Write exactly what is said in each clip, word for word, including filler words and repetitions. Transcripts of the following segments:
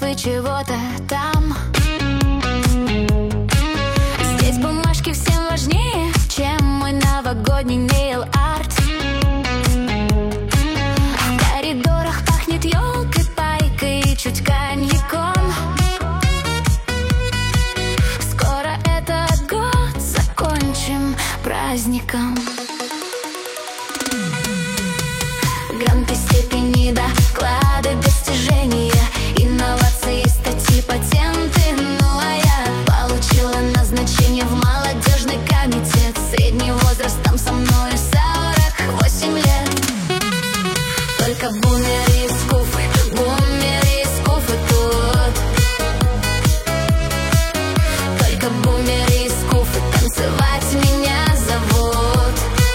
бы чего-то там. Здесь бумажки всем важнее, чем мой новогодний нейл-арт. В коридорах пахнет елкой, пайкой и чуть коньяком. Скоро этот год закончим праздником. Гранты, степени, доклады, достижения, инновации, статьи, патенты. Ну а я получила назначение в молодежный комитет. Средний возраст там со мной сорок восемь лет. Только бумеры и скуфы, бумеры и скуфы тут. Только бумеры и скуфы, танцевать меня зовут.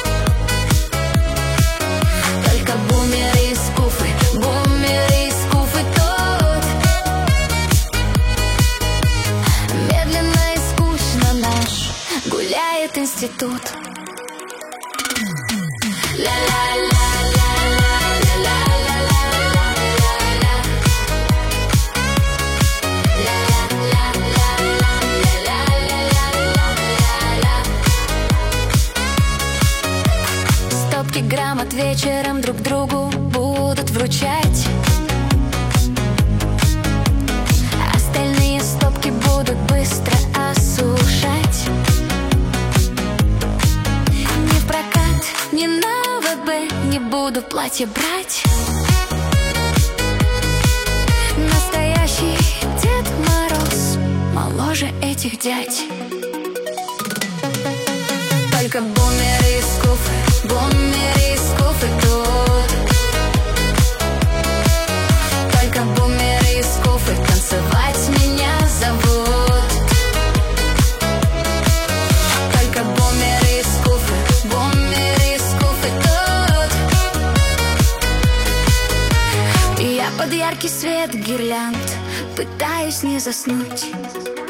Только бумеры и скуфы, бумеры и скуфы тут. Медленно и скучно наш гуляет институт. Стопки грамот вечером друг другу будут вручать. Остальные стопки будут быстро осушать. Ни в прокат, ни на ВБ не буду платье брать. Настоящий Дед Мороз моложе этих дядь. Только бумеры и скуфы, бумеры и скуфы тут. Только бумеры и скуфы, танцевать меня зовут. Только бумеры и скуфы, бумеры и скуфы тут. И я под яркий свет гирлянд пытаюсь не заснуть.